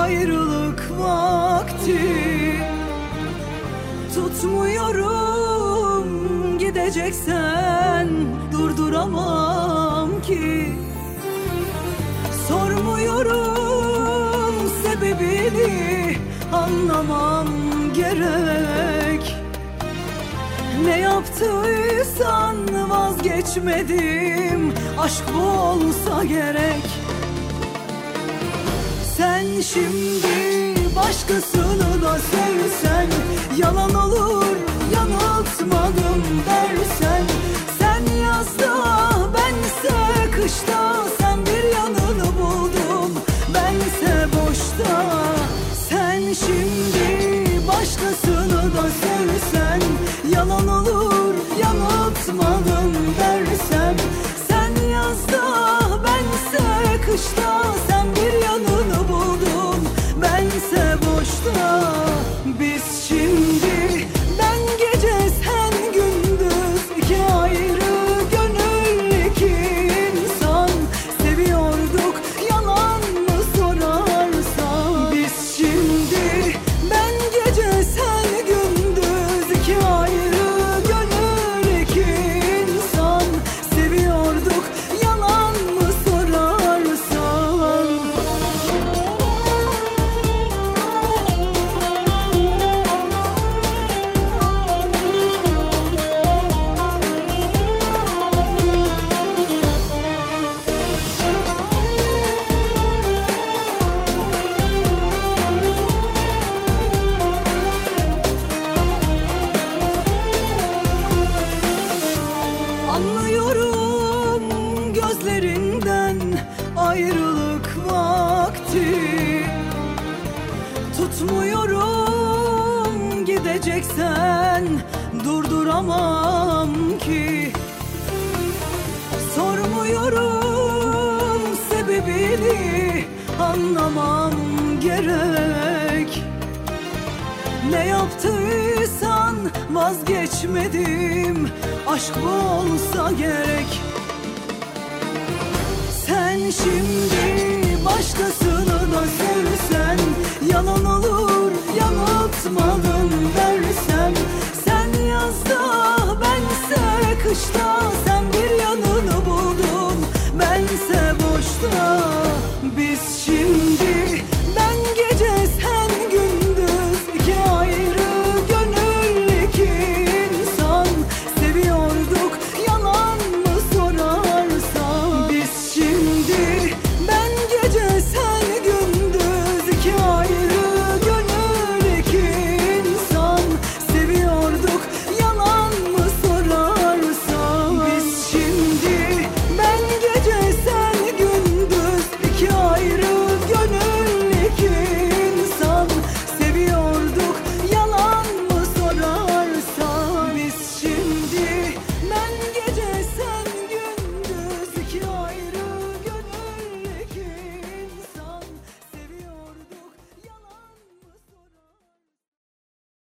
ayrılık vakti. Tutmuyorum, gideceksen durduramam ki. Sormuyorum, sebebini anlamam gerek. Ne yaptıysan vazgeçmedim, aşk bu olsa gerek. Sen şimdi başkasını da sevsen, yalan olur yanıltmadım dersen. Sen yazda bense kışta, sen bir yanını buldun bense boşta. Sen şimdi başkasını da sevsen, yalan olur yanıltmadım dersem. Sen yazda bense kışta, sen bir yanını buldun bense boşta. Biz şimdi ben gece sen gündüz, iki ayrı gönül, iki insan. Seviyorduk, yalan mı sorarsan. Biz şimdi ben gece sen gündüz, iki ayrı gönül, iki insan. Seviyorduk, yalan mı sorarsan. Anlıyorum gözlerinden ayrılık vakti. Tutmuyorum, gideceksen durduramam ki. Sormuyorum, sebebini anlamam gerek. Ne yaptıysan vazgeçmedim, aşk bu olsa gerek. Sen şimdi başkasını da sevsen,